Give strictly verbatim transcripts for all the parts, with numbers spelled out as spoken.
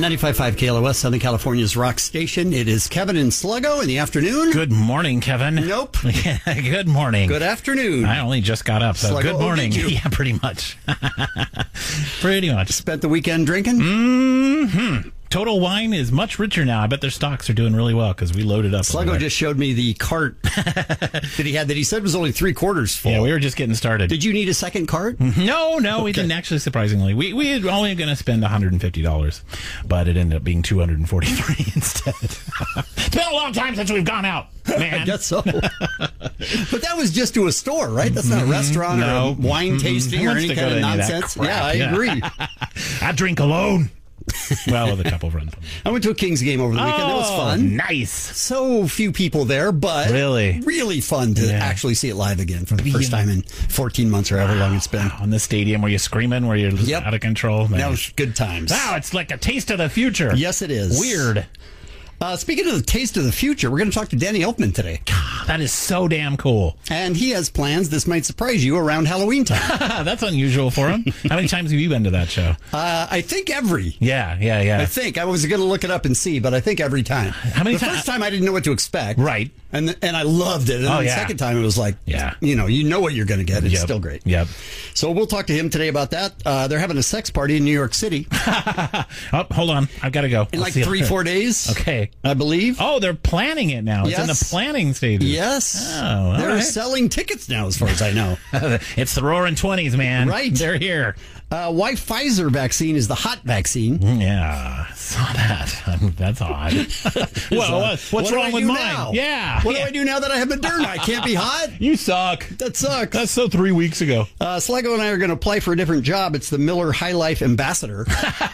ninety-five point five K L O S, Southern California's rock station. It is Kevin and Sluggo in the afternoon. Good morning, Kevin. Nope. Yeah, good morning. Good afternoon. I only just got up, so Sluggo, good morning. oh, did you? Yeah, pretty much. Pretty much. Spent the weekend drinking? Mm-hmm. Total Wine is much richer now. I bet their stocks are doing really well because we loaded up. Sluggo just showed me the cart that he had that he said was only three quarters full. Yeah, we were just getting started. Did you need a second cart? No, no, Okay. we didn't actually, surprisingly. We we were only going to spend one hundred fifty dollars, but it ended up being two hundred forty-three dollars instead. It's been a long time since we've gone out, man. I guess so. But that was just to a store, right? That's not a restaurant No. or a wine tasting Who or wants any to kind go of to any of that nonsense. crap? Yeah, I Yeah. agree. I drink alone. Well, with a couple of friends. I went to a Kings game over the weekend. That was Oh, fun. nice. So few people there, but Really? really fun to Yeah. actually see it live again for the first time in fourteen months or however long it's been. On the stadium where you're screaming, where you're just Yep. out of control. That Man. was good times. Wow, it's like a taste of the future. Yes, it is. Weird. Uh, speaking of the taste of the future, we're going to talk to Danny Elfman today. That is so damn cool. And he has plans. This might surprise you around Halloween time. That's unusual for him. How many times have you been to that show? Uh, I think every. Yeah, yeah, yeah. I think. I was going to look it up and see, but I think every time. How many The ti- first time I didn't know what to expect. Right. And th- and I loved it. And Oh, then the yeah. second time it was like, Yeah. you know, you know what you're going to get. It's Yep. still great. Yep. So we'll talk to him today about that. Uh, they're having a sex party in New York City Oh, hold on. I've got to go. in I'll like see you three, later. four days. Okay. I believe. Oh, they're planning it now. It's in the Yes. planning stages. Yes. Oh, all They're right. selling tickets now, as far as I know. It's the roaring twenties, man. Right. They're here. Uh, why Pfizer vaccine is the hot vaccine. Yeah, I saw that. That's odd. well, what, what's What do wrong I with do mine? now? Yeah. What yeah. do I do now that I have Moderna? I can't be hot? You suck. That sucks. That's so three weeks ago. Uh, Sluggo and I are going to apply for a different job. It's the Miller High Life Ambassador.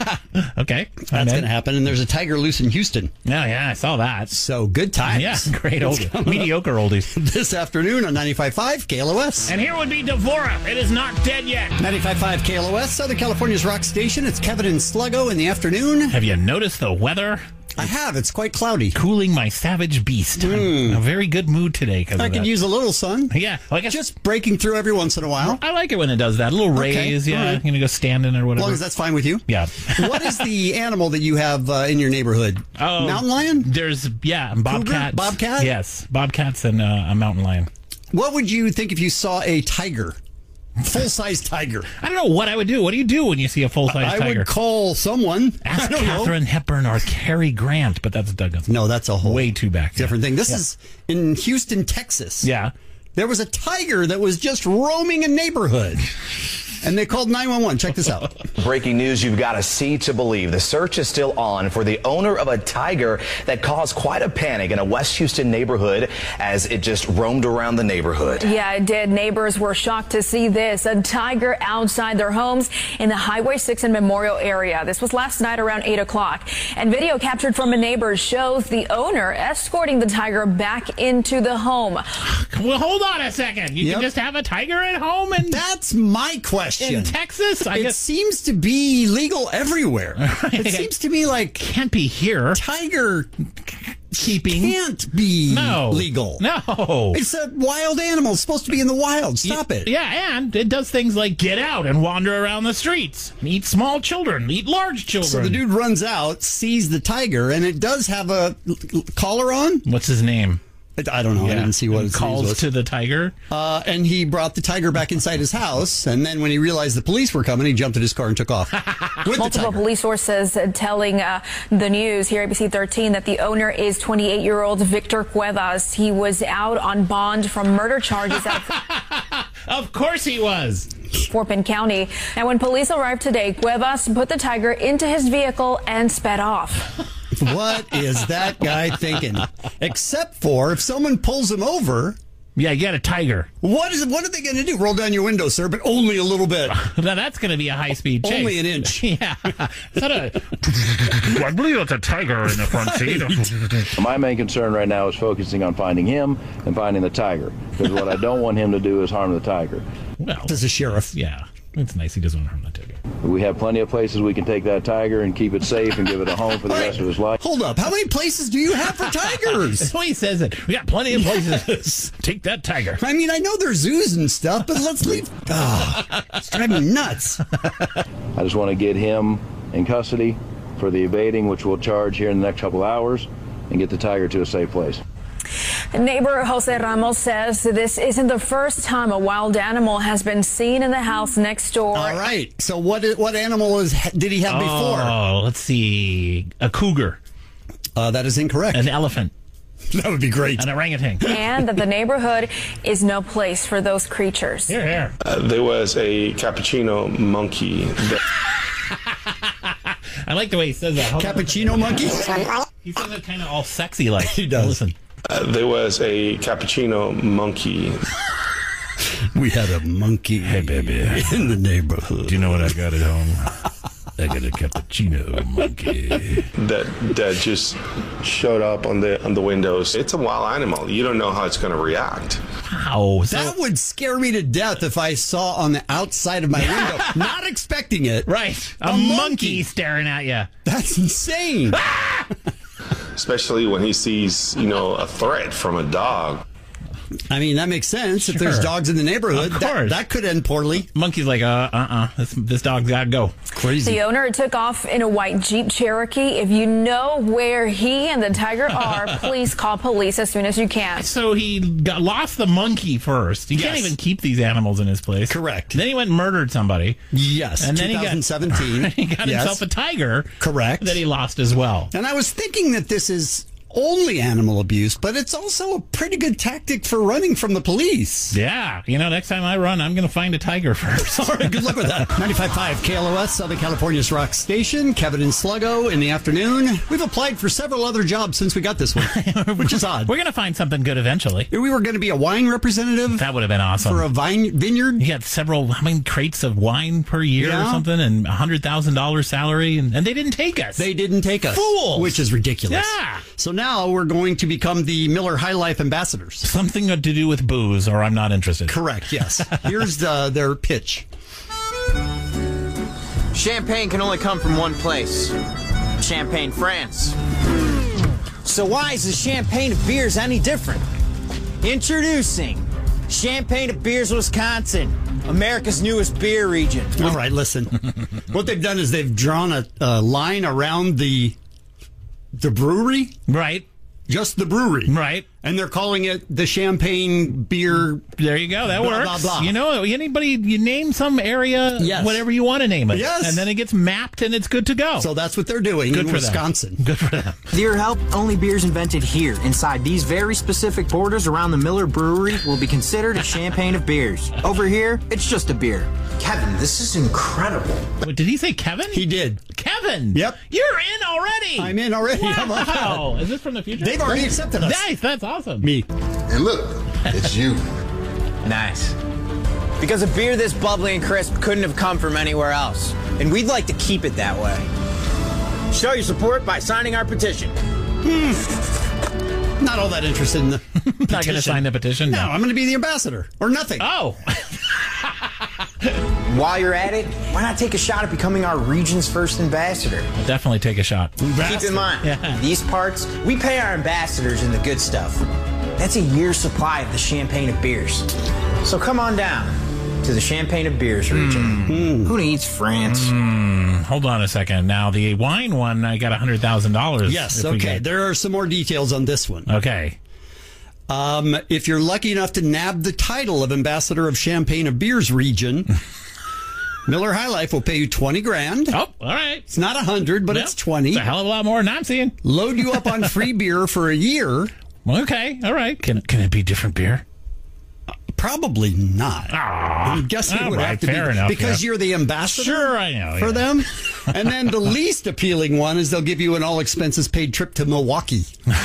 Okay. That's going to happen. And there's a tiger loose in Houston. Yeah, yeah, I saw that. So good times. Yeah, great old mediocre oldies. This afternoon on ninety-five point five K L O S. And here would be Devora. It is not dead yet. ninety-five point five K L O S, Southern California's rock station. It's Kevin and Sluggo in the afternoon. Have you noticed the weather? I have. It's quite cloudy. Cooling my savage beast. I'm in a very good mood today because I of could that. use a little sun. Yeah, well, I guess Just breaking through every once in a while. I like it when it does that. A little Okay, rays, yeah. all right. I'm gonna go standing or As whatever. long as that's fine with you. Yeah. What is the animal that you have uh, in your neighborhood? Oh, Mountain lion? There's yeah, bobcats. Bobcat? Yes, bobcats and uh, a mountain lion. What would you think if you saw a tiger? Full-size tiger. I don't know what I would do. What do you do when you see a full size I tiger? would call someone. Ask I don't know. Katharine Hepburn or Cary Grant, but that's Douglas. No, that's a whole Way too back. different thing. This Yeah. is in Houston, Texas. Yeah. There was a tiger that was just roaming a neighborhood. And they called nine one one. Check this out. Breaking news you've got to see to believe. The search is still on for the owner of a tiger that caused quite a panic in a West Houston neighborhood as it just roamed around the neighborhood. Yeah, it did. Neighbors were shocked to see this, a tiger outside their homes in the Highway six and Memorial area. This was last night around eight o'clock. And video captured from a neighbor shows the owner escorting the tiger back into the home. Well, hold on a second. You Yep. can just have a tiger at home and That's my question. in Texas? I It guess seems to be legal everywhere. It seems to me like can't be here. tiger Keeping can't be no legal. No. It's a wild animal. It's supposed to be in the wild. Stop it. Yeah, and it does things like get out and wander around the streets, eat small children, eat large children. So the dude runs out, sees the tiger, and it does have a l- l- collar on. What's his name? I don't know. I didn't see what And it calls was. to the tiger. Uh, and he brought the tiger back inside his house. And then when he realized the police were coming, he jumped in his car and took off. With the Multiple tiger. police sources telling uh, the news here, A B C thirteen, that the owner is twenty-eight-year-old Victor Cuevas. He was out on bond from murder charges out of Of course he was. Fort Bend County. And when police arrived today, Cuevas put the tiger into his vehicle and sped off. What is that guy thinking? Except for if someone pulls him over, Yeah, you got a tiger. what is what are they going to do? Roll down your window, sir, but only a little bit. Now that's going to be a high speed chase. Only an inch. Yeah. Is that a? I believe it's a tiger in the front seat. My main concern right now is focusing on finding him and finding the tiger. Because what I don't want him to do is harm the tiger. Well, As a sheriff. yeah, it's nice. He doesn't want to harm the tiger. We have plenty of places we can take that tiger and keep it safe and give it a home for the All right. rest of his life. Hold up. How many places do you have for tigers? That's why he says it. We got plenty of places. Take that tiger. I mean, I know there's zoos and stuff, but let's leave. Oh, it's driving me nuts. I just want to get him in custody for the evading, which we'll charge here in the next couple hours, and get the tiger to a safe place. Neighbor Jose Ramos says this isn't the first time a wild animal has been seen in the house next door. All right. So what what animal is did he have before? Oh, let's see. A cougar. Uh, that is incorrect. An elephant. That would be great. An orangutan. And that the neighborhood is no place for those creatures. Here, here. Uh, there was a cappuccino monkey. That- I like the way he says that. Hold Cappuccino on. monkey? He says it kind of all sexy like. He does. Listen. uh, there was a cappuccino monkey. We had a monkey Hey, baby. in the neighborhood. Do you know what I got at home? I got a cappuccino monkey. that that just showed up on the on the windows. It's a wild animal. You don't know how it's going to react. Wow. So, That would scare me to death if I saw on the outside of my window, not expecting it. right. A, A monkey. monkey. staring at you. That's insane. Especially when he sees, you know, a threat from a dog. I mean, that makes sense. If Sure. there's dogs in the neighborhood, Of that, course. that could end poorly. Monkey's like, uh, uh-uh. This, this dog's got to go. Crazy. The owner took off in a white Jeep Cherokee. If you know where he and the tiger are, please call police as soon as you can. So he got lost the monkey first. He can't Yes. even keep these animals in his place. Correct. Then he went and murdered somebody. Yes, And then he got- twenty seventeen. He got Yes. himself a tiger. Correct. That he lost as well. And I was thinking that this is only animal abuse, but it's also a pretty good tactic for running from the police. Yeah. You know, next time I run, I'm going to find a tiger first. All right, good luck with that. ninety-five point five K L O S, Southern California's rock station. Kevin and Sluggo in the afternoon. We've applied for several other jobs since we got this one, which is odd. We're going to find something good eventually. We were going to be a wine representative That would have been awesome. for a vine vineyard. He had several, how many crates of wine per year Yeah. or something, and a one hundred thousand dollars salary, and, and they didn't take us. They didn't take us. Fools. Which is ridiculous. Yeah. So now we're going to become the Miller High Life ambassadors. Something to do with booze, or I'm not interested. Correct, yes. Here's the, their pitch. Champagne can only come from one place. Champagne, France. So why is the champagne of beers any different? Introducing Champagne of Beers, Wisconsin, America's newest beer region. All right, listen. What they've done is they've drawn a, a line around the the brewery, Right, just the brewery, right. and they're calling it the Champagne Beer. There you go. That Blah, works. blah, blah. You know, anybody, you name some area, Yes. whatever you want to name it. Yes. And then it gets mapped and it's good to go. So that's what they're doing Good in for Wisconsin. them. Good for them. With your help, only beers invented here, inside these very specific borders around the Miller Brewery, will be considered a champagne of beers. Over here, it's just a beer. Kevin, this is incredible. Wait, did he say Kevin? He did. Kevin. Yep. You're in already. I'm in already. How about that? Wow. Is this from the future? They've already accepted us. Nice. That's awesome. Me. And look, it's you. Nice. Because a beer this bubbly and crisp couldn't have come from anywhere else. And we'd like to keep it that way. Show your support by signing our petition. Not all that interested in the Not going to sign the petition? No, I'm going to be the ambassador or nothing. Oh. While you're at it, why not take a shot at becoming our region's first ambassador? Definitely take a shot. Keep in mind, Yeah. these parts, we pay our ambassadors in the good stuff. That's a year's supply of the Champagne of Beers. So come on down to the Champagne of Beers region. Who needs France? Hold on a second. Now, the wine one, I got one hundred thousand dollars. Yes, okay. There are some more details on this one. Okay. Um, if you're lucky enough to nab the title of ambassador of Champagne of Beers region, Miller High Life will pay you twenty grand. Oh, all right. It's not a hundred, but Yep. it's twenty. It's a hell of a lot more than I'm seeing. Load you up on free beer for a year. Okay, all right. Can can it be different beer? Probably not. Ah, I'm guessing it all would right, have to fair be enough, because yeah. you're the ambassador. Sure, I know, for yeah. them. And then the least appealing one is they'll give you an all expenses paid trip to Milwaukee.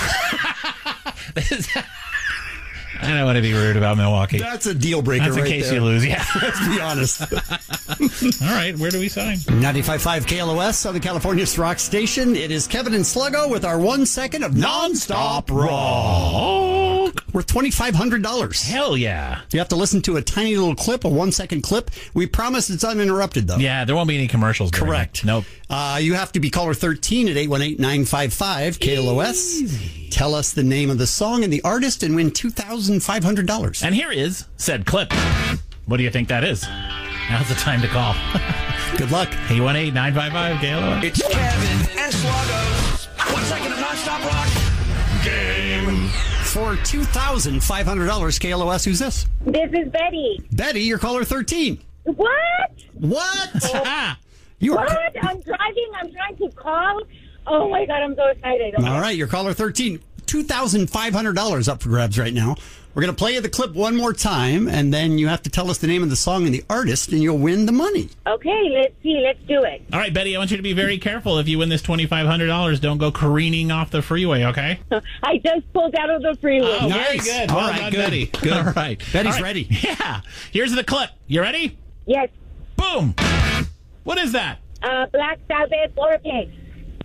I don't want to be rude about Milwaukee. That's a deal breaker That's in right case there. you lose, yeah. Let's be honest. All right, where do we sign? ninety-five point five K L O S, Southern California's rock station. It is Kevin and Sluggo with our one second of nonstop rock. Worth twenty-five hundred dollars. Hell yeah. You have to listen to a tiny little clip, a one second clip. We promise it's uninterrupted, though. Yeah, there won't be any commercials. during Correct. it. Nope. Uh, you have to be caller thirteen at eight one eight, nine five five K L O S. Easy. Tell us the name of the song and the artist and win two thousand five hundred dollars. And here is said clip. What do you think that is? Now's the time to call. Good luck. eight one eight, nine five five, K L O S. It's Kevin and Sluggos. One second of nonstop rock. Game. For two thousand five hundred dollars, K L O S, who's this? This is Betty. Betty, you're caller thirteen. What? What? Oh. You are... What? I'm driving. I'm trying to call. Oh, my God. I'm so excited. All right, you're caller thirteen. two thousand five hundred dollars up for grabs right now. We're going to play you the clip one more time, and then you have to tell us the name of the song and the artist, and you'll win the money. Okay, let's see. Let's do it. All right, Betty, I want you to be very careful. If you win this twenty-five hundred dollars, don't go careening off the freeway, okay? I just pulled out of the freeway. Oh, nice. very good. All Well right, done, good. Betty. Good. All right. Betty's All right. ready. Yeah. Here's the clip. You ready? Yes. Boom. What is that? Uh, Black Sabbath or Pigs.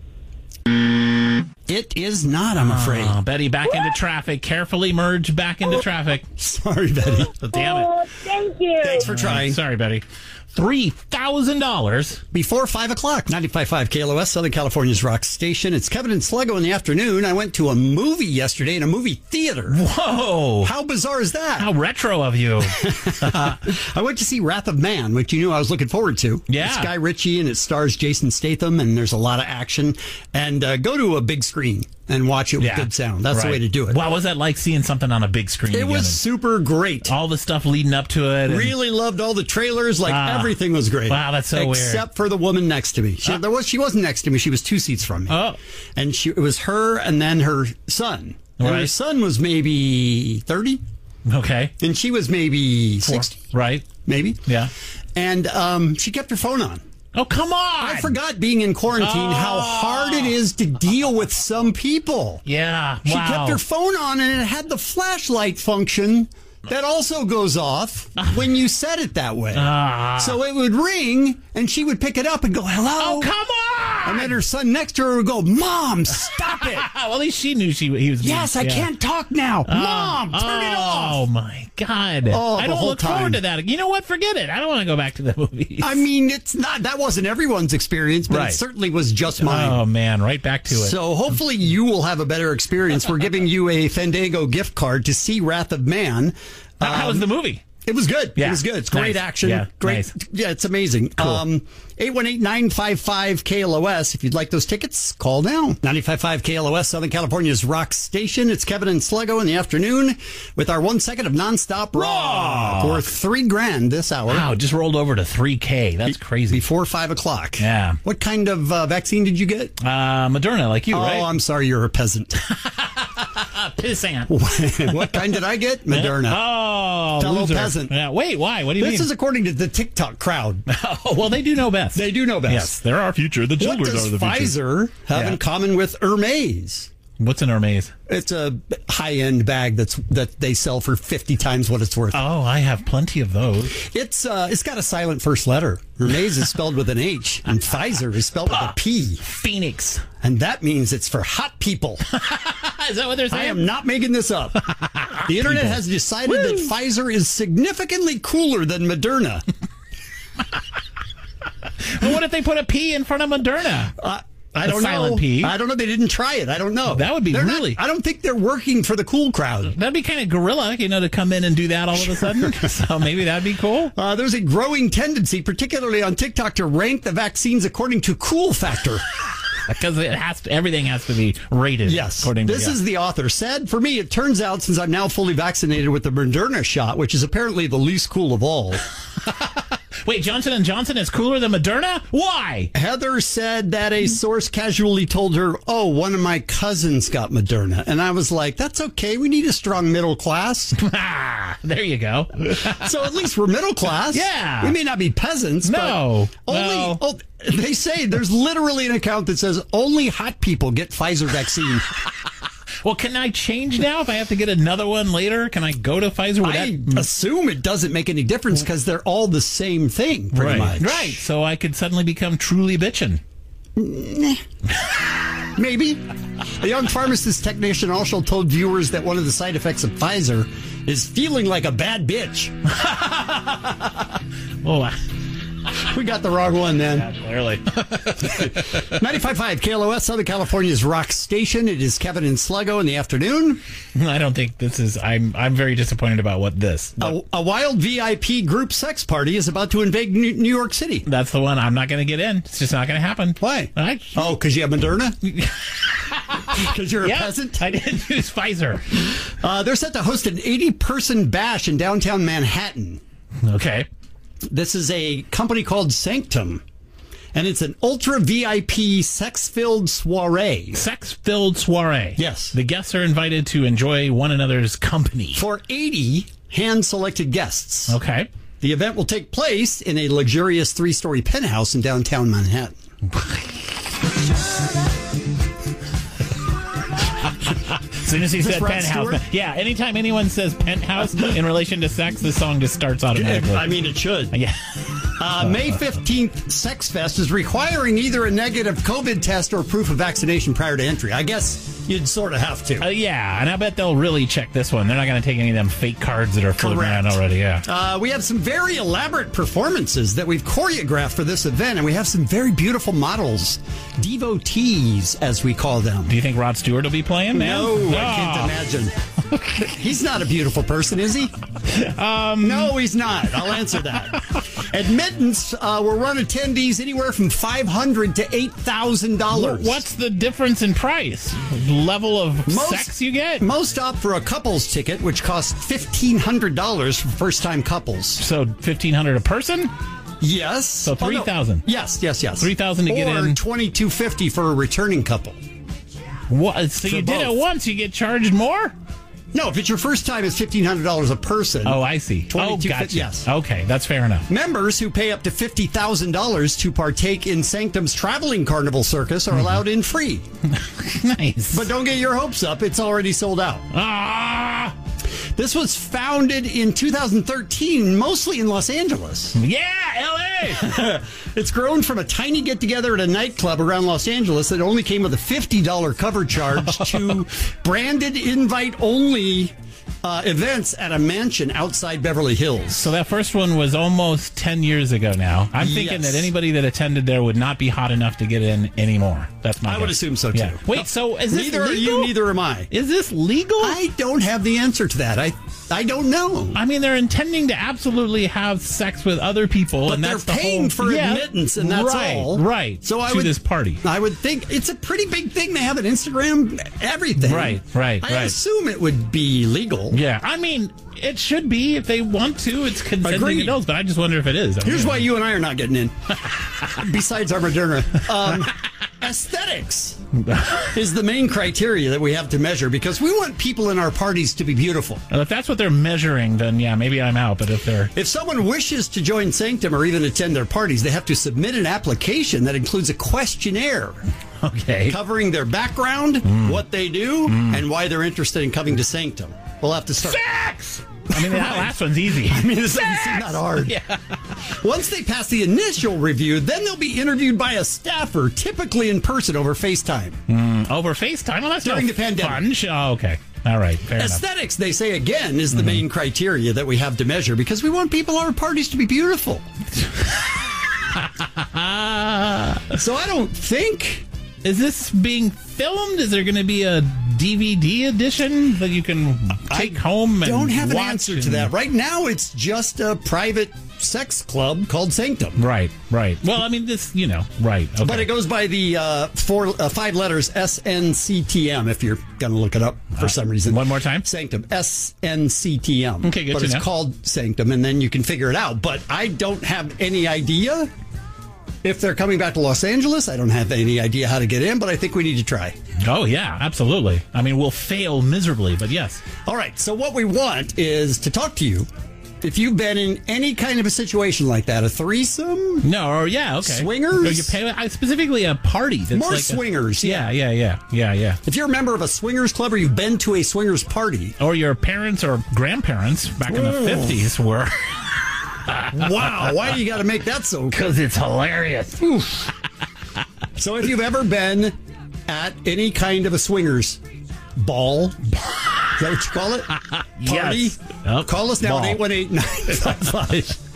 It is not, I'm afraid. Oh, Betty, back into traffic. Carefully merge back into traffic. Sorry, Betty. Oh, damn it. Oh, thank you. Thanks for trying. Sorry, Betty. three thousand dollars. Before five o'clock, ninety-five point five K L O S, Southern California's rock station. It's Kevin and Sluggo in the afternoon. I went to a movie yesterday in a movie theater. Whoa. How bizarre is that? How retro of you. I went to see Wrath of Man, which you knew I was looking forward to. Yeah. It's Guy Ritchie, and it stars Jason Statham, and there's a lot of action. And uh, go to a big screen and watch it with Yeah. good sound. That's the Right. way to do it. What was that like seeing something on a big screen? It again? was super great. All the stuff leading up to it. and- Really loved all the trailers. Like Ah. everything was great. Wow, that's so weird. Except for the woman next to me. She, there was, she wasn't next to me. She was two seats from me. Oh. And she, it was her and then her son. And her Right. son was maybe thirty. Okay. And she was maybe Four. sixty. Right. Maybe. Yeah. And um, she kept her phone on. Oh, come on. I forgot being in quarantine Oh. how hard it is to deal with some people. Yeah. She wow. kept her phone on and it had the flashlight function that also goes off when you set it that way. Ah. So it would ring and she would pick it up and go, hello. Oh, come on. And then her son next to her would go, Mom, stop it. well, at least she knew she he was. Yes, I yeah. can't talk now. Mom, turn it off. Oh, my God. Oh, I the don't whole look forward time. to that. You know what? Forget it. I don't want to go back to the movies. I mean, it's not, that wasn't everyone's experience, but Right. it certainly was just mine. Oh, man. Right back to it. So hopefully you will have a better experience. We're giving you a Fandango gift card to see Wrath of Man. How, how was the movie? It was good. Yeah. It was good. It's great Nice. action. Yeah, Great. nice. Yeah, it's amazing. Cool. Um, eight one eight, nine five five, K L O S. If you'd like those tickets, call now. ninety-five point five K L O S, Southern California's rock station. It's Kevin and Sluggo in the afternoon with our one second of nonstop rock. For three grand this hour. Wow, it just rolled over to three K. That's crazy. Before five o'clock. Yeah. What kind of uh, vaccine did you get? Uh, Moderna, like you, oh, right? I'm sorry, you're a peasant. Pissant. What kind did I get? Moderna. Oh, Fellow loser. peasant. Yeah, wait, why? What do you This mean? is according to the TikTok crowd. oh, well, they do know best. They do know best. Yes, they're our future. The What children does are the future. Pfizer have Yeah. in common with Hermes? What's an Hermes? It's a high-end bag that's that they sell for fifty times what it's worth. Oh, I have plenty of those. It's uh, it's got a silent first letter. Hermes is spelled with an H, and Pfizer is spelled with a P. Phoenix. And that means it's for hot people. Is that what they're I saying? am not making this up. The internet has decided that Pfizer is significantly cooler than Moderna. Well, what if they put a P in front of Moderna? Uh, I A don't silent know. P. I don't know. They didn't try it. I don't know. That would be They're not- really- I don't think they're working for the cool crowd. That'd be kind of guerrilla, you know, to come in and do that all of a sudden. So maybe that'd be cool. Uh, there's a growing tendency, particularly on TikTok, to rank the vaccines according to cool factor. Because it has to, everything has to be rated. Yes. According to, this yeah. is the author. Sad for me, it turns out, since I'm now fully vaccinated with the Moderna shot, which is apparently the least cool of all. Wait, Johnson and Johnson is cooler than Moderna? Why? Heather said that a source casually told her, oh, one of my cousins got Moderna. And I was like, that's okay. We need a strong middle class. Ah, there you go. So at least we're middle class. Yeah. We may not be peasants. No, But only, no. Oh, they say there's literally an account that says only hot people get Pfizer vaccine. Well, can I change now if I have to get another one later? Can I go to Pfizer? Would I that... assume it doesn't make any difference because they're all the same thing, pretty right. much. Right. So I could suddenly become truly bitchin'. Maybe. A young pharmacist technician also told viewers that one of the side effects of Pfizer is feeling like a bad bitch. Oh, I- We got the wrong one then. Yeah, clearly. ninety-five point five K L O S, Southern California's rock station. It is Kevin and Sluggo in the afternoon. I don't think this is. I'm I'm very disappointed about what this. A, a wild V I P group sex party is about to invade New, New York City. That's the one I'm not going to get in. It's just not going to happen. Why? I, oh, because you have Moderna? Because you're a yep, peasant? I didn't use Pfizer. Uh, they're set to host an eighty-person bash in downtown Manhattan. Okay. This is a company called Sanctum, and it's an ultra V I P sex-filled soiree. Sex-filled soiree. Yes. The guests are invited to enjoy one another's company. For eighty hand-selected guests. Okay. The event will take place in a luxurious three-story penthouse in downtown Manhattan. As soon as he said penthouse. Stewart? Yeah, anytime anyone says penthouse in relation to sex, this song just starts automatically. I mean, it should. Yeah. Uh, May fifteenth Sex Fest is requiring either a negative COVID test or proof of vaccination prior to entry. I guess you'd sort of have to. Uh, yeah, and I bet they'll really check this one. They're not going to take any of them fake cards that are floating Correct. around already. Yeah. Uh, we have some very elaborate performances that we've choreographed for this event, and we have some very beautiful models, devotees, as we call them. Do you think Rod Stewart will be playing, man? No, Oh. I can't imagine. He's not a beautiful person, is he? Um, no, he's not. I'll answer that. Admittance uh, will run attendees anywhere from five hundred dollars to eight thousand dollars. What's the difference in price? Level of most, sex you get? Most opt for a couples ticket, which costs fifteen hundred dollars for first-time couples. So fifteen hundred dollars a person? Yes. So three thousand dollars? Oh, no. Yes, yes, yes. three thousand dollars to get in? Or twenty-two fifty for a returning couple. What? So for you both. did it once, you get charged more? No, if it's your first time, it's fifteen hundred dollars a person. Oh, I see. Oh, gotcha. Yes. Okay, that's fair enough. Members who pay up to fifty thousand dollars to partake in Sanctum's traveling carnival circus are mm-hmm. allowed in free. Nice. But don't get your hopes up. It's already sold out. Ah! This was founded in two thousand thirteen, mostly in Los Angeles. Yeah, L A! It's grown from a tiny get-together at a nightclub around Los Angeles that only came with a fifty dollars cover charge to branded invite-only uh, events at a mansion outside Beverly Hills. So that first one was almost ten years ago now. I'm thinking Yes. that anybody that attended there would not be hot enough to get in anymore. That's my I guess. would assume so, too. Yeah. Wait, so is this Neither legal? are you, neither am I. Is this legal? I don't have the answer to that. I I don't know. I mean, they're intending to absolutely have sex with other people, But and they're that's the paying whole, for yeah, admittance, and that's right, all. Right. So I to would, this party. I would think it's a pretty big thing. They have an Instagram, everything. Right, right, I right. assume it would be legal. Yeah, I mean, it should be if they want to. It's consenting Agreed. adults, but I just wonder if it is. I Here's mean, why you and I are not getting in. Besides our Moderna. Um, aesthetics is the main criteria that we have to measure because we want people in our parties to be beautiful. Well, if that's what they're measuring, then yeah, maybe I'm out. But if they're If someone wishes to join Sanctum or even attend their parties, they have to submit an application that includes a questionnaire okay, covering their background, Mm. what they do, and why they're interested in coming to Sanctum. We'll have to start. sex. I mean, that last one's easy. I mean, this doesn't seem that hard. Yeah. Once they pass the initial review, then they'll be interviewed by a staffer, typically in person over FaceTime. Mm, over FaceTime? Well, that's During no the pandemic. fun. Sh- Oh, okay. All right. Fair Aesthetics, they say again, is the Mm-hmm. main criteria that we have to measure because we want people at our parties to be beautiful. enough. So I don't think. Is this being filmed? Is there going to be a D V D edition that you can take I home and don't have an watch answer and- to that. Right now, it's just a private sex club called Sanctum. Right, right. Well, I mean, this, you know, right. Okay. But it goes by the uh, four, uh, five letters S N C T M if you're going to look it up for Uh, some reason. One more time? Sanctum. S N C T M. Okay, good But to it's know. called Sanctum, and then you can figure it out. But I don't have any idea if they're coming back to Los Angeles. I don't have any idea how to get in, but I think we need to try. Oh, yeah, absolutely. I mean, we'll fail miserably, but yes. All right, so what we want is to talk to you. If you've been in any kind of a situation like that, a threesome? No, or yeah, okay. Swingers? Or you pay, I- specifically a party. That's More like a- swingers, yeah, yeah, yeah, yeah, yeah. If you're a member of a swingers club or you've been to a swingers party. Or your parents or grandparents back in the Whoa. fifties were. Wow, why do you got to make that so? Because it's hilarious. So if you've ever been at any kind of a swingers ball, is that what you call it? Party? Yes. Yep. Call us now Ball. at eight one eight, nine five five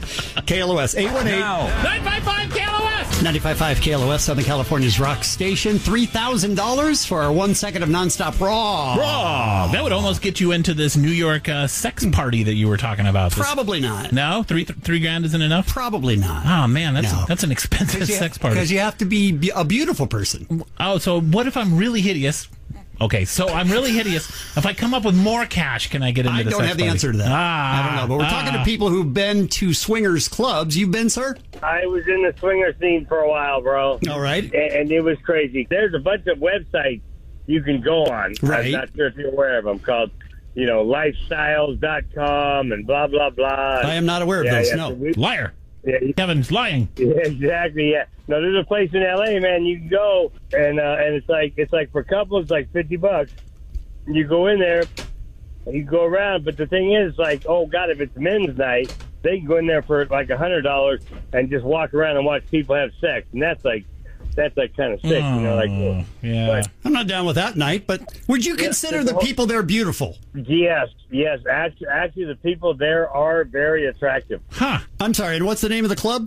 K L O S, eight one eight, nine five five K L O S. ninety-five point five K L O S, Southern California's rock station. three thousand dollars for our one second of nonstop raw. Raw. That would almost get you into this New York uh, sex party that you were talking about. This- Probably not. No? Three th- three grand isn't enough? Probably not. Oh, man, that's No. that's an expensive you, sex party. Because you have to be be a beautiful person. Oh, so what if I'm really hideous? Okay, so I'm really hideous. If I come up with more cash, can I get into I the don't sex have the party? answer to that. Ah, I don't know. But we're talking ah. to people who've been to swingers clubs. You've been, sir? I was in the swinger scene for a while, bro. All right. And, and it was crazy. There's a bunch of websites you can go on. Right. I'm not sure if you're aware of them, called, you know, lifestyles dot com and blah, blah, blah. I am not aware of Yeah, those, yeah, no. so we- Liar. Yeah, you- Kevin's lying. Yeah, exactly. Yeah. No, there's a place in L A, man. You can go and uh, and it's like it's like for couples, like fifty bucks. You go in there, and you go around. But the thing is, like, oh god, if it's men's night, they can go in there for like a hundred dollars and just walk around and watch people have sex, and that's like that's like kind of sick, you know, like. Oh, yeah. But, I'm not down with that night, but would you consider Yeah, the people there beautiful? yes, yes. Actually, actually, the people there are very attractive. Huh. I'm sorry, and what's the name of the club?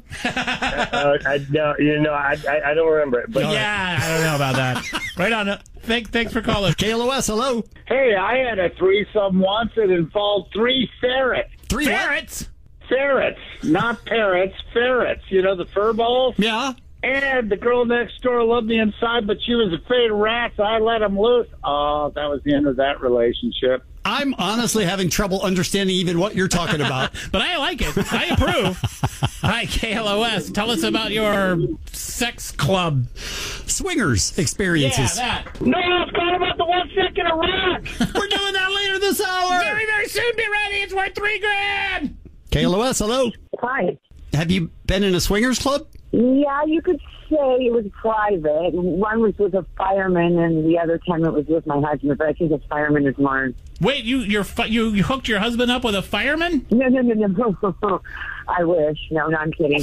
uh, I no, you know, I, I I don't remember it, but Yeah, I don't know about that. Right on. Thank, thanks for calling. K L O S, hello. Hey, I had a threesome once. It involved three ferrets. Three what? Ferrets. Ferrets, not parrots, ferrets. You know, the fur balls? Yeah. And the girl next door loved me inside, but she was afraid of rats. I let them loose. Oh, that was the end of that relationship. I'm honestly having trouble understanding even what you're talking about. But I like it. I approve. Hi, K L O S. Tell us about your sex club. Swingers experiences. Yeah, that. No, it's not about the one second of rock. We're doing that later this hour. Very, very soon. Be ready. It's worth three grand. K L O S, hello. Hi. Have you been in a swingers club? Yeah, you could say it was private. One was with a fireman, and the other time it was with my husband. But I think the fireman is more. Wait, you you're, fi- you you hooked your husband up with a fireman? No, no, no, no. I wish. No, no, I'm kidding.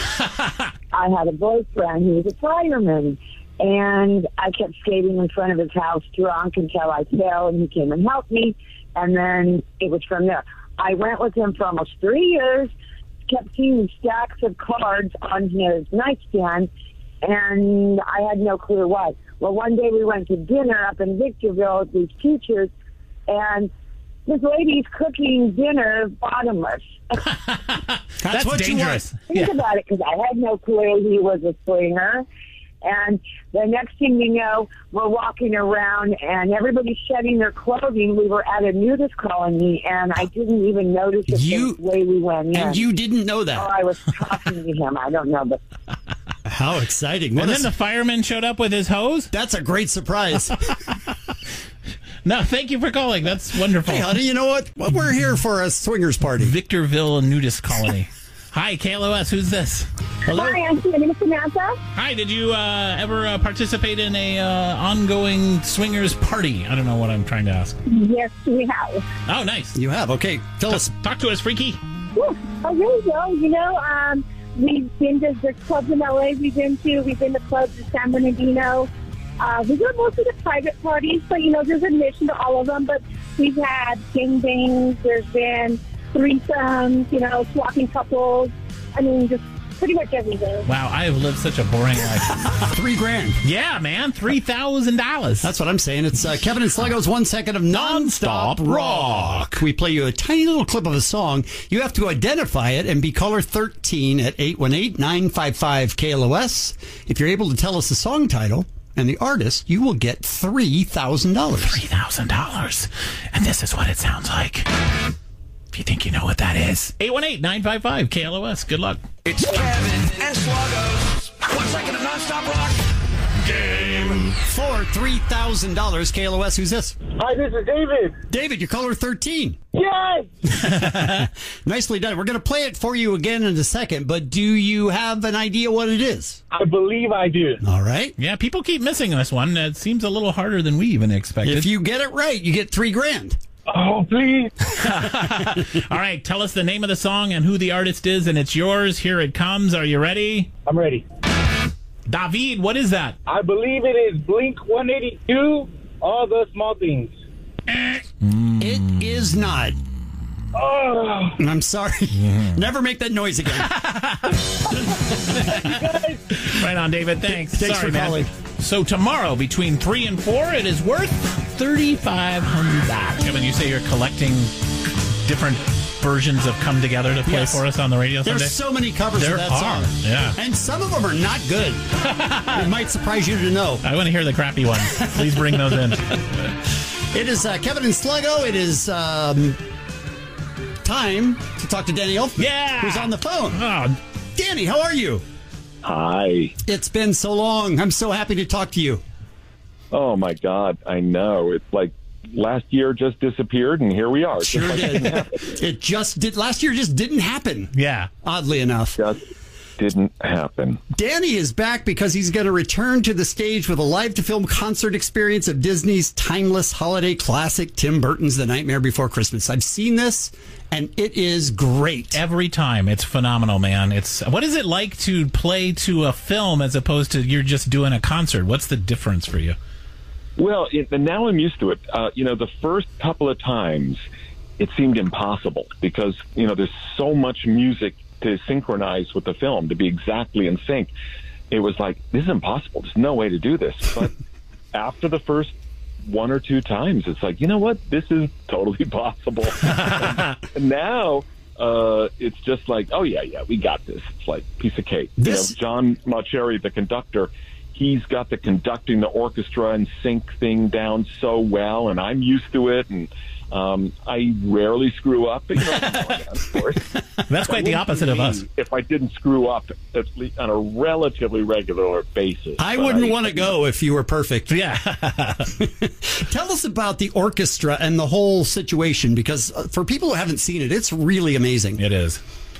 I had a boyfriend who was a fireman, and I kept skating in front of his house drunk until I fell, and he came and helped me, and then it was from there. I went with him for almost three years. Kept seeing stacks of cards on his nightstand, and I had no clue why. Well, one day we went to dinner up in Victorville with these teachers, and this lady's cooking dinner bottomless. That's, That's what dangerous. you want. Think about it, because I had no clue he was a swinger. And the next thing you know, we're walking around and everybody's shedding their clothing. We were at a nudist colony, and I didn't even notice it You- the way we went in. And you didn't know Oh, that. I was talking to him. I don't know, but How exciting. What And a then the fireman showed up with his hose? That's a great surprise. No, thank you for calling. That's wonderful. Hey, honey, you know what? Well, we're here for a swingers party. Victorville Nudist Colony. Hi, K L O S. Who's this? Hello? Hi, I'm Samantha. Hi, did you uh, ever uh, participate in a uh, ongoing swingers party? I don't know what I'm trying to ask. Yes, we have. Oh, nice. You have. Okay. Tell us. Talk to us, Freaky. Oh, really? Well, you know, um, we've been to the clubs in L A we've been to. We've been to clubs in San Bernardino. Uh, we go mostly to private parties, but, you know, there's admission to all of them. But we've had gangbangs. There's been threesomes, you know, swapping couples. I mean, just pretty much everything. Wow, I have lived such a boring life. Three grand. Yeah, man, three thousand dollars. That's what I'm saying. It's uh, Kevin and Sluggo's one second of nonstop rock. We play you a tiny little clip of a song. You have to identify it and be caller thirteen at eight one eight, nine five five, K L O S. If you're able to tell us the song title and the artist, you will get three thousand dollars. three thousand dollars. And this is what it sounds like. If you think you know what that is. eight one eight, nine five five, K L O S. Good luck. It's Kevin and Sluggo's one second of nonstop rock game. For three thousand dollars, K L O S, who's this? Hi, this is David. David, you're caller thirteen. Yes! Nicely done. We're going to play it for you again in a second, but do you have an idea what it is? I believe I do. All right. Yeah, people keep missing this one. It seems a little harder than we even expected. If you get it right, you get three grand. Oh, please. All right, tell us the name of the song and who the artist is, and it's yours. Here it comes. Are you ready? I'm ready. David, what is that? I believe it is Blink one eighty-two, All the Small Things. It is not. Oh. I'm sorry. Mm. Never make that noise again. Right on, David. Thanks. Thanks sorry, for man. calling. So tomorrow, between three and four, it is worth thirty-five hundred dollars. Kevin, you say you're collecting different versions of Come Together to play Yes. for us on the radio someday? There's so many covers there of that are. song. Yeah. And some of them are not good. It might surprise you to know. I want to hear the crappy ones. Please bring those in. It is uh, Kevin and Sluggo. It is um, time to talk to Danny Elfman, yeah. who's on the phone. Oh. Danny, how are you? Hi. It's been so long. I'm so happy to talk to you. Oh, my God. I know. It's like last year just disappeared, and here we are. Sure Just like did. it happened. It just did. Last year just didn't happen. Yeah. Oddly enough. Just didn't happen. Danny is back because he's going to return to the stage with a live-to-film concert experience of Disney's timeless holiday classic, Tim Burton's The Nightmare Before Christmas. I've seen this, and it is great. Every time. It's phenomenal, man. It's what is it like to play to a film as opposed to you're just doing a concert? What's the difference for you? Well, it, and now I'm used to it. Uh, you know, the first couple of times, it seemed impossible because, you know, there's so much music to synchronize with the film, to be exactly in sync. It was like, this is impossible. There's no way to do this. But after the first one or two times, it's like, you know what? This is totally possible. and, and now uh, it's just like, oh, yeah, yeah, we got this. It's like piece of cake. This- You know, John Mauceri, the conductor, he's got the conducting the orchestra and sync thing down so well, and I'm used to it, and um, I rarely screw up. But, you know, of course. That's quite the opposite of us. If I didn't screw up at least on a relatively regular basis. I But wouldn't I- want to go if you were perfect. Yeah. Tell us about the orchestra and the whole situation, because uh, for people who haven't seen it, it's really amazing. It is.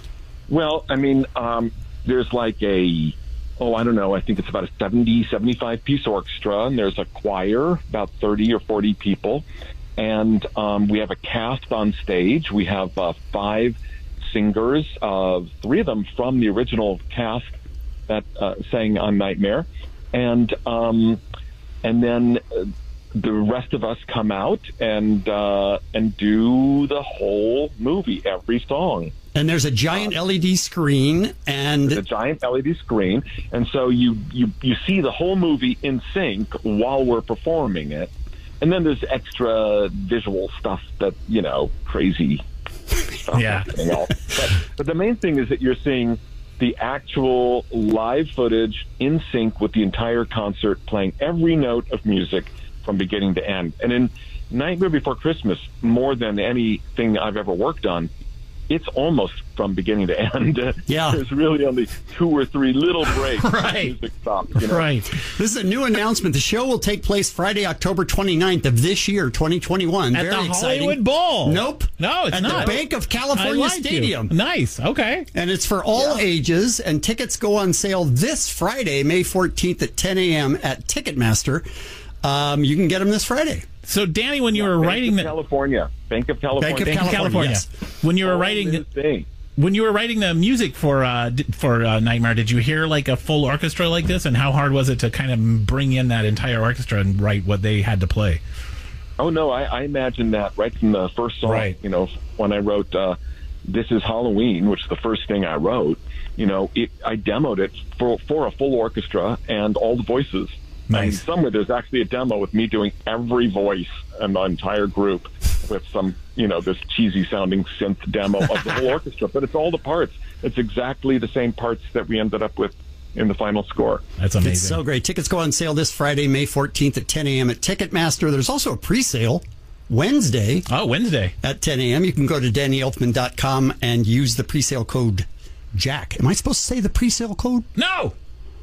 Well, I mean, um, there's like a, oh, I don't know, I think it's about a seventy, seventy-five piece orchestra, and there's a choir, about thirty or forty people, and um, we have a cast on stage. We have uh, five singers, uh, three of them from the original cast that uh, sang on Nightmare, and um, and then uh, the rest of us come out and uh, and do the whole movie, every song. And there's a giant L E D screen, and a giant L E D screen, and so you, you you see the whole movie in sync while we're performing it, and then there's extra visual stuff that, you know, crazy stuff. Yeah. happening all. But, but the main thing is that you're seeing the actual live footage in sync with the entire concert, playing every note of music from beginning to end. And in Nightmare Before Christmas, more than anything I've ever worked on, it's almost from beginning to end. Yeah. There's really only two or three little breaks. Right. Music stops, you know? Right. this is a new announcement. The show will take place Friday, October twenty-ninth of this year, twenty twenty-one. At Very the exciting. Hollywood Bowl. Nope. No, it's At not. the Bank of I California lied to you. Stadium. Nice. Okay. And it's for all ages, and tickets go on sale this Friday, May fourteenth at ten a.m. at Ticketmaster. Um, you can get them this Friday. So, Danny, when you were Bank writing of the California. Bank of California. Bank of Bank of California, California, yes. when you were All writing this thing. when you were writing the music for uh, d- for uh, Nightmare, did you hear like a full orchestra like this, and how hard was it to kind of bring in that entire orchestra and write what they had to play? Oh, no, I, I imagined that right from the first song. Right. You know, when I wrote uh, This Is Halloween, which is the first thing I wrote, you know, it, I demoed it for, for a full orchestra and all the voices. Nice. And somewhere there's actually a demo with me doing every voice and the entire group with some, you know, this cheesy sounding synth demo of the whole orchestra. But it's all the parts. It's exactly the same parts that we ended up with in the final score. That's amazing. It's so great. Tickets go on sale this Friday, May fourteenth at ten a.m. at Ticketmaster. There's also a pre-sale Wednesday. Oh, Wednesday. At ten a.m. You can go to danny elfman dot com and use the pre-sale code Jack. Am I supposed to say the pre-sale code? No!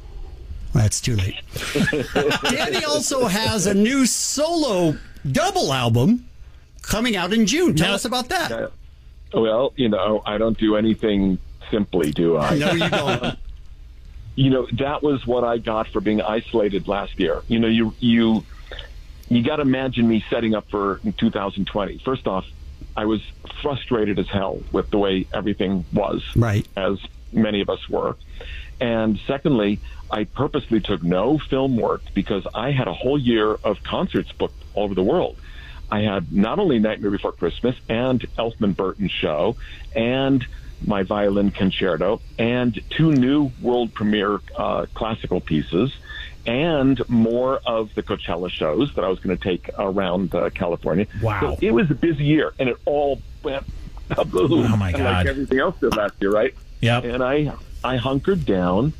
Well, that's too late. Danny also has a new solo double album coming out in June. Tell Now- us about that. Uh, well, you know, I don't do anything simply, do I? No, you don't. You know, that was what I got for being isolated last year. You know, you you you got to imagine me setting up for two thousand twenty. First off, I was frustrated as hell with the way everything was, right, as many of us were. And secondly, I purposely took no film work because I had a whole year of concerts booked all over the world. I had not only Nightmare Before Christmas and Elfman Burton show and my violin concerto and two new world premiere uh, classical pieces and more of the Coachella shows that I was going to take around uh, California. Wow. So it was a busy year, and it all went kaboom. Oh, my God. Like everything else did last year, right? Yep. And I, I hunkered down,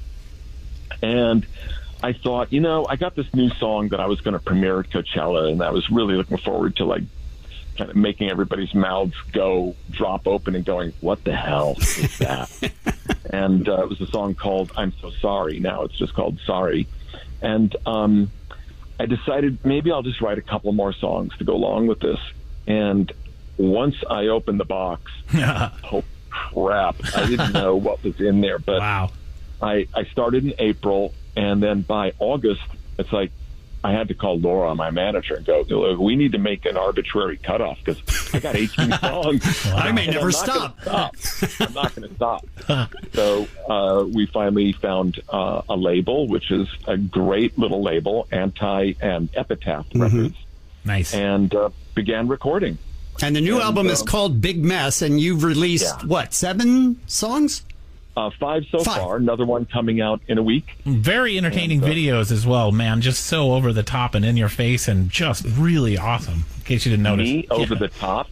and I thought, you know, I got this new song that I was going to premiere at Coachella, and I was really looking forward to, like, kind of making everybody's mouths go, drop open and going, what the hell is that? And uh, it was a song called I'm So Sorry. Now it's just called Sorry. And um, I decided maybe I'll just write a couple more songs to go along with this. And once I opened the box, oh, crap, I didn't know what was in there. But wow. I, I started in April, and then by August, it's like I had to call Laura, my manager, and go, look, we need to make an arbitrary cutoff because I got eighteen songs. Wow. I may And never I'm stop. Not stop. I'm not going to stop. So uh, we finally found uh, a label, which is a great little label, Anti and Epitaph Mm-hmm. Records. Nice. And uh, began recording. And the new And, album um, is called Big Mess, and you've released, Yeah. what, seven songs? Uh, five so Five. far. Another one coming out in a week. Very entertaining And, uh, videos as well, man. Just so over the top and in your face and just really awesome. In case you didn't notice. Me over the top.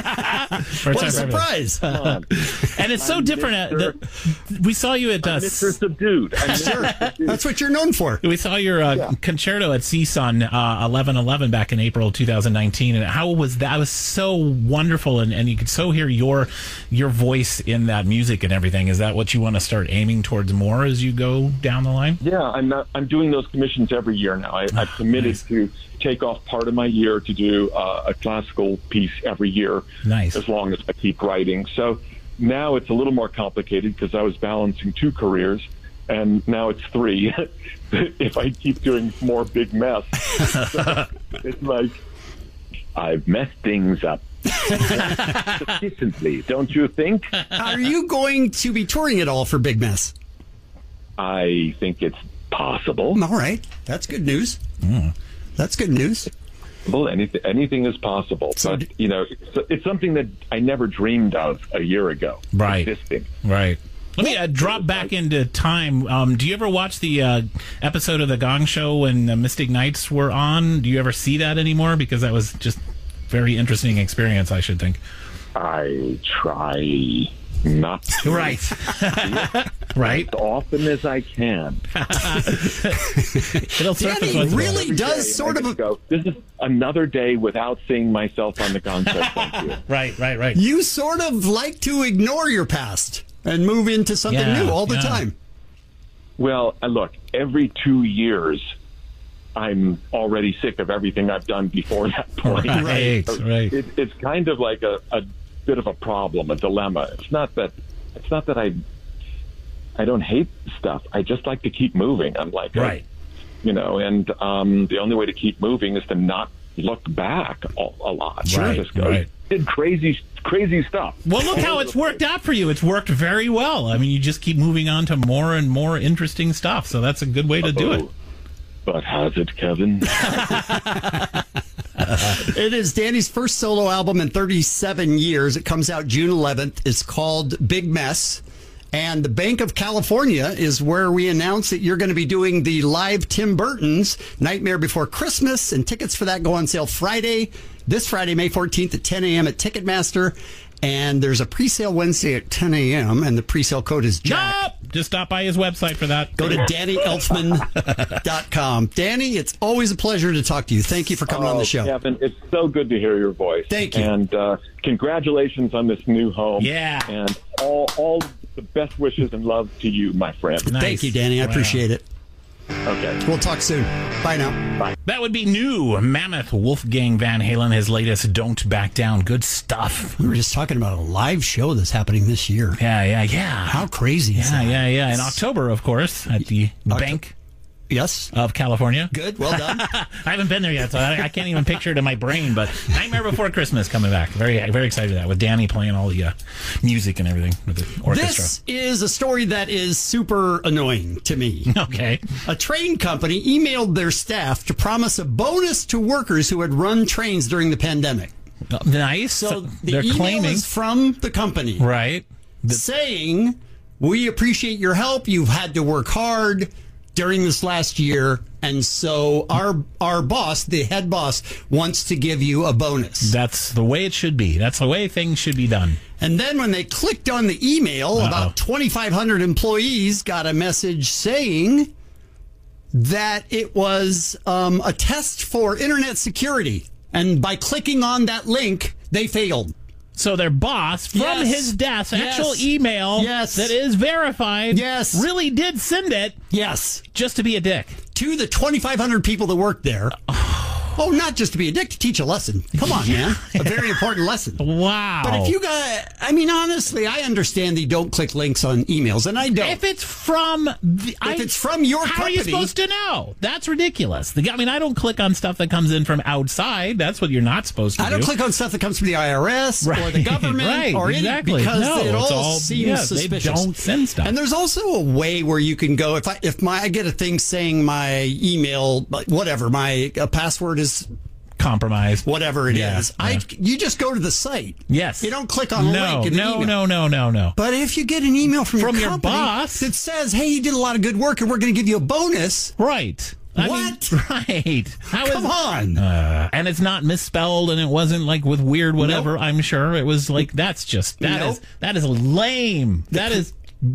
First What a time for everything. surprise. Come on. And it's so I'm different. At Mister the, we saw you at uh, Mister Subdued. I'm Sure. Mister Subdued. That's what you're known for. We saw your uh, Yeah. concerto at C S U N uh, eleven eleven back in April twenty nineteen, and how was that? It was so wonderful, and, and you could so hear your your voice in that music and everything. Is that what you want to start aiming towards more as you go down the line? Yeah, I'm not. I'm doing those commissions every year now. I, I've committed Nice. to take off part of my year to do uh, a classical piece every year. Nice. As long as I keep writing. So now it's a little more complicated because I was balancing two careers, and now it's three. If I keep doing more Big Mess, so it's like I've messed things up sufficiently, don't you think? Are you going to be touring at all for Big Mess? I think it's possible. All right. That's good news. That's good news. Well, anything, anything is possible. So but, d- you know, it's, it's something that I never dreamed of a year ago. Right. Existing. Right. Let me uh, drop back into time. Um, do you ever watch the uh, episode of The Gong Show when the Mystic Knights were on? Do you ever see that anymore? Because that was just very interesting experience, I should think. I try not to. Right. Right. As often as I can. It'll surface Danny once in a while. really Every does day, sort I of just a, go, this is another day without seeing myself on the Gong Show. Thank you. Right, right, right. you sort of like to ignore your past and move into something Yeah, new all the yeah. time. Well, uh, look, every two years, I'm already sick of everything I've done before that point. Right, So right. It, it's kind of like a, a bit of a problem, a dilemma. It's not that it's not that I I don't hate stuff. I just like to keep moving. I'm like, a- Right. you know, and um, the only way to keep moving is to not look back a, a lot. Right, Just go, right. did crazy, crazy stuff. Well, look how it's worked out for you. It's worked very well. I mean, you just keep moving on to more and more interesting stuff. So that's a good way to do it. Oh, but has it, Kevin? It is Danny's first solo album in thirty-seven years. It comes out June eleventh. It's called Big Mess. And the Bank of California is where we announce that you're going to be doing the live Tim Burton's Nightmare Before Christmas. And tickets for that go on sale Friday, this Friday, May fourteenth at ten a.m. at Ticketmaster. And there's a pre-sale Wednesday at ten a.m. And the pre-sale code is Jack. Nope. Just stop by his website for that. Go to danny elfman dot com. Danny, it's always a pleasure to talk to you. Thank you for coming oh, on the show. Kevin, it's so good to hear your voice. Thank you. And uh, congratulations on this new home. Yeah. And all, all the best wishes and love to you, my friend. Nice. Thank you, Danny. I Wow. appreciate it. Okay. We'll talk soon. Bye now. Bye. That would be new. Mammoth Wolfgang Van Halen, his latest Don't Back Down. Good stuff. We were just talking about a live show that's happening this year. Yeah, yeah, yeah. How crazy is Yeah, that? yeah, yeah. In October, of course, at the Octo- bank. Yes. Of California. Good. Well done. I haven't been there yet, so I, I can't even picture it in my brain. But Nightmare Before Christmas coming back. Very, very excited for that with Danny playing all the uh, music and everything with the orchestra. This is a story that is super annoying to me. Okay. A train company emailed their staff to promise a bonus to workers who had run trains during the pandemic. Nice. So the they're email claiming is from the company, right? The- saying, "We appreciate your help. You've had to work hard during this last year, and so our our boss, the head boss, wants to give you a bonus." That's the way it should be. That's the way things should be done. And then when they clicked on the email, Uh-oh. about twenty-five hundred employees got a message saying that it was um, a test for internet security. And by clicking on that link, they failed. So their boss, from Yes. his desk, Yes. actual email Yes. that is verified, Yes. really did send it Yes. just to be a dick. To the twenty-five hundred people that work there. Oh, not just to be a dick, to teach a lesson. Come on, man. A very important lesson. Wow. But if you got, I mean, honestly, I understand that you don't click links on emails, and I don't. If it's from the, If it's from your how company, are you supposed to know? That's ridiculous. The, I mean, I don't click on stuff that comes in from outside. That's what you're not supposed to I do. don't click on stuff that comes from the I R S or the Right, government right, or any, exactly. because No, it it's all, all- seems yeah, they suspicious. don't send stuff. And there's also a way where you can go if I if my I get a thing saying my email, like, whatever, my uh, password is compromised. whatever it is. Yeah, I yeah. you just go to the site. Yes. You don't click on a no, link in the no, email. no, no, no, no. But if you get an email from, From your, your company boss. that says, "Hey, you did a lot of good work, and we're going to give you a bonus," Right. I What? mean, right. How come is- on. Uh, and it's not misspelled, and it wasn't like with weird whatever. Nope. I'm sure it was like that's just that Nope. is that is lame. That is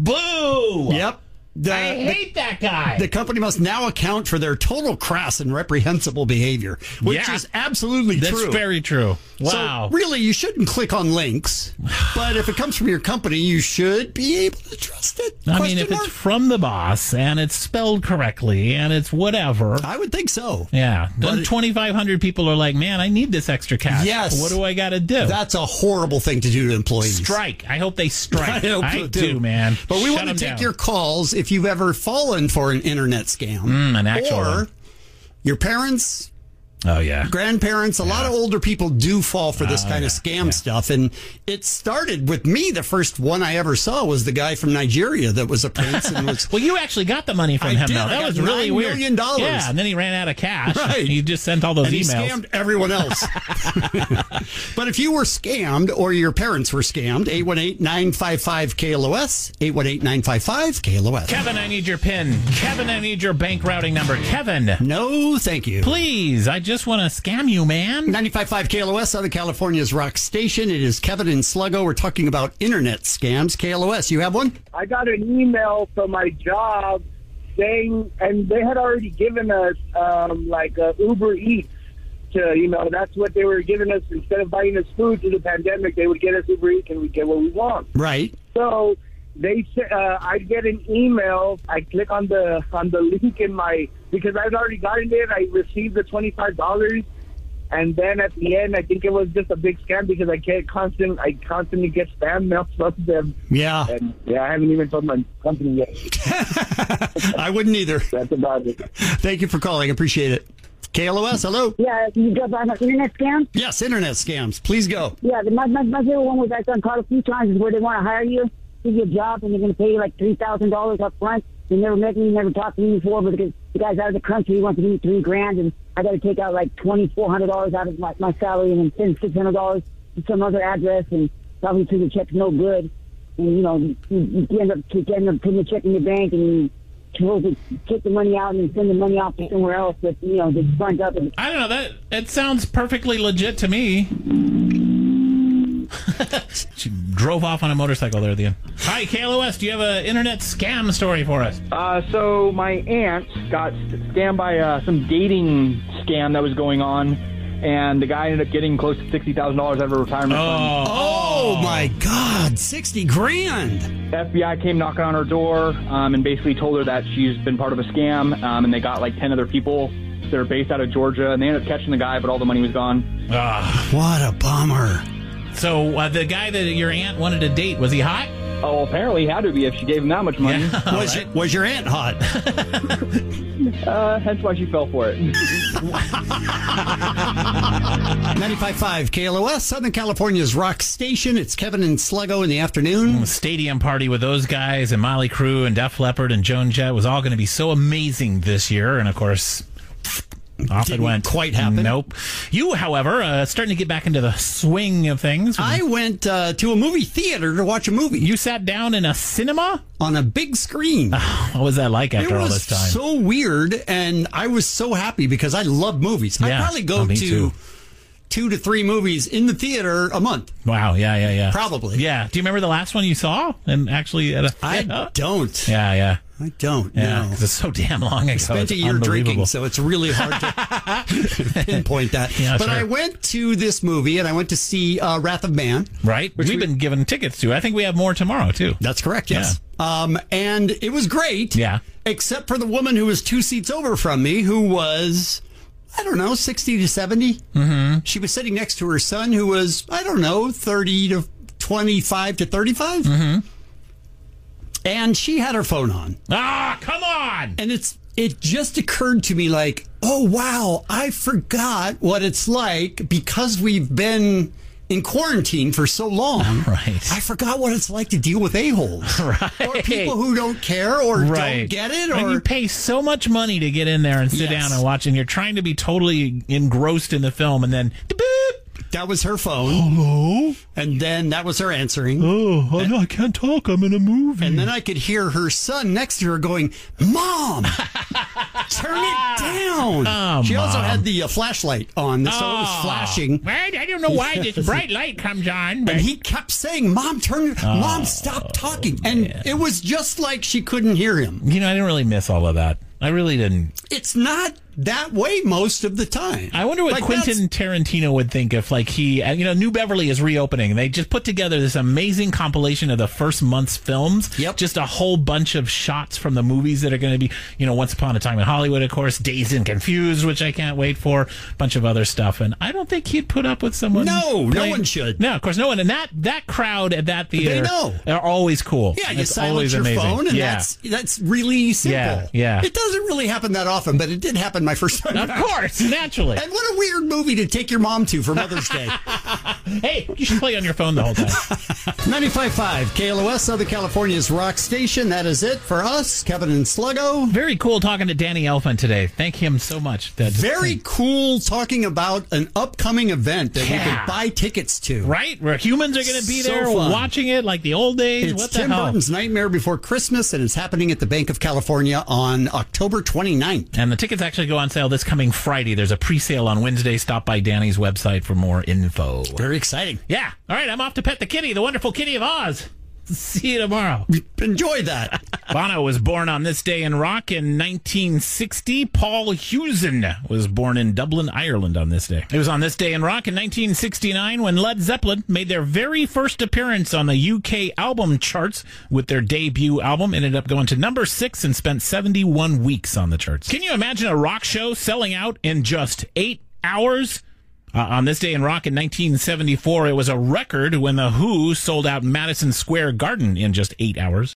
boo. Yep. The, I hate that guy. The company must now account for their total crass and reprehensible behavior, which Yeah. is absolutely That's true. very true. Wow. So really, you shouldn't click on links, but if it comes from your company, you should be able to trust it. I mean, Question if mark? it's from the boss and it's spelled correctly and it's whatever. I would think so. Yeah. But Then it- twenty-five hundred people are like, man, I need this extra cash. Yes. What do I got to do? That's a horrible thing to do to employees. Strike. I hope they strike. I hope I so, do, too. man. But we Shut want to them take down. your calls if you've ever fallen for an internet scam. Mm, an actual or one. your parents, Oh, yeah. grandparents, a lot of older people do fall for this Oh, kind of yeah, scam yeah. stuff. And it started with me. The first one I ever saw was the guy from Nigeria that was a prince and was. Well, you actually got the money from I him, did. though. I That got was really nine weird. million dollars. Yeah, and then he ran out of cash. Right. He just sent all those and he emails. scammed everyone else. But if you were scammed or your parents were scammed, eight one eight, nine five five, K L O S, eight one eight, nine five five, K L O S. Kevin, I need your PIN. Kevin, I need your bank routing number. Kevin. No, thank you. Please, I just want to scam you, man. ninety-five point five K L O S, Southern California's rock station. It is Kevin in Sluggo. We're talking about internet scams. K L O S, you have one? I got an email from my job saying, and they had already given us um, like uh, Uber Eats to, you know, that's what they were giving us. Instead of buying us food through the pandemic, they would get us Uber Eats and we'd get what we want. Right. So they said uh, I'd get an email. I click on the on the link in my, because I'd already gotten it. I received the twenty-five dollars. And then at the end, I think it was just a big scam because I get constant, I constantly get spam mail from them. Yeah. And yeah, I haven't even told my company yet. I wouldn't either. That's about it. Thank you for calling. Appreciate it. K L O S, hello. Yeah, you go by my internet scam? Yes, internet scams. Please go. Yeah, the, my, my, my favorite one was I've done caught a few times is where they want to hire you, give you a job, and they're going to pay you like three thousand dollars up front. They never met me, never talked to me before, but the, the guy's out of the country, he wants to give me three grand, and I got to take out like twenty-four hundred dollars out of my, my salary and then send six hundred dollars to some other address, and probably to the check's no good. And, you know, you, you end up you end up putting the check in your bank, and you supposed to take the money out and then send the money off to somewhere else that, you know, they front up. And I don't know. That it sounds perfectly legit to me. She drove off on a motorcycle there at the end. Hi, K L O S. Do you have an internet scam story for us? Uh, so my aunt got scammed by uh, some dating scam that was going on, and the guy ended up getting close to sixty thousand dollars out of her retirement fund. Oh, my God. sixty grand. F B I came knocking on her door um, and basically told her that she's been part of a scam, um, and they got like ten other people that are based out of Georgia, and they ended up catching the guy, but all the money was gone. Ah, what a bummer. So uh, the guy that your aunt wanted to date, was he hot? Oh, apparently he had to be if she gave him that much money. Yeah, was, right. your, was your aunt hot? Uh, hence why she fell for it. ninety-five point five K L O S, Southern California's rock station. It's Kevin and Sluggo in the afternoon. Stadium party with those guys and Molly Crew and Def Leppard and Joan Jett was all going to be so amazing this year. And of course, off Didn't it went. quite happen. Nope. You, however, uh, starting to get back into the swing of things. I went uh, to a movie theater to watch a movie. You sat down in a cinema? On a big screen. What was that like after it all was this time? so weird, and I was so happy because I love movies. Yeah. I probably go Oh, me to too. two to three movies in the theater a month. Wow, yeah, yeah, yeah. Probably. Yeah. Do you remember the last one you saw? And actually, at a I don't. Yeah, yeah. I don't Yeah, know. because it's so damn long ago. I spent It's a year drinking, unbelievable. so it's really hard to pinpoint that. Yeah, but sure. I went to this movie, and I went to see uh, Wrath of Man. Right? Which We've we- been given tickets to. I think we have more tomorrow, too. That's correct, yes. Um, and it was great. Yeah. Except for the woman who was two seats over from me, who was, I don't know, sixty to seventy. Mm-hmm. She was sitting next to her son, who was, I don't know, thirty to twenty-five to thirty-five. Mm-hmm. And she had her phone on. Ah, come on! And it's it just occurred to me like, oh, wow, I forgot what it's like because we've been in quarantine for so long. Right. I forgot what it's like to deal with a-holes. Right. Or people who don't care or Right. don't get it. And Or you pay so much money to get in there and sit Yes. down and watch, and you're trying to be totally engrossed in the film, and then that was her phone. Hello? And then that was her answering. Oh, I, I can't talk. I'm in a movie. And then I could hear her son next to her going, Mom, turn it down. Oh, she also Mom. had the uh, flashlight on, so it was Oh. flashing. Right? I don't know why this bright light comes on. But And he kept saying, Mom, turn it, Oh, Mom, stop talking. And it was just like she couldn't hear him. You know, I didn't really miss all of that. I really didn't. It's not that way most of the time. I wonder what Like, Quentin Tarantino would think if, like, he, uh, you know, New Beverly is reopening. They just put together this amazing compilation of the first month's films. Yep. Just a whole bunch of shots from the movies that are going to be, you know, Once Upon a Time in Hollywood, of course, Dazed and Confused, which I can't wait for, a bunch of other stuff. And I don't think he'd put up with someone. No, no playing- one should. No, of course, no one. And that, that crowd at that theater know. are always cool. Yeah, you It's silence always your amazing. phone, and yeah. that's that's really simple. Yeah, yeah. It doesn't really happen that often, but it did happen my first time. Of course, naturally. And what a weird movie to take your mom to for Mother's Day. Hey, you should play on your phone the whole time. ninety-five point five K L O S, Southern California's rock station. That is it for us, Kevin and Sluggo. Very cool talking to Danny Elfman today. Thank him so much. That Very cool talking about an upcoming event that Yeah. we can buy tickets to. Right? Where humans are going to be So there fun. watching it like the old days. It's what the Tim hell? Burton's Nightmare Before Christmas, and it's happening at the Bank of California on October twenty-ninth. And the tickets actually go on sale this coming Friday. There's a pre-sale on Wednesday. Stop by Danny's website for more info. Very exciting. Yeah. All right, I'm off to pet the kitty, the wonderful kitty of Oz. See you tomorrow. Enjoy that. Bono was born on this day in rock in nineteen sixty. Paul Hewson was born in Dublin, Ireland on this day. It was on this day in rock in nineteen sixty-nine when Led Zeppelin made their very first appearance on the U K album charts with their debut album. Ended up going to number six and spent seventy-one weeks on the charts. Can you imagine a rock show selling out in just eight hours? Uh, on this day in rock in nineteen seventy-four, it was a record when The Who sold out Madison Square Garden in just eight hours.